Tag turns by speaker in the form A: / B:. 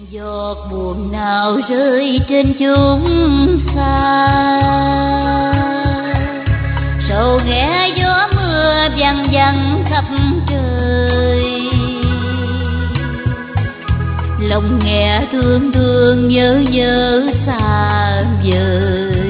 A: Giọt buồn nào rơi trên chúng xa, sầu nghe gió mưa văng vẳng khắp trời. Lòng nghe thương thương nhớ nhớ xa vời.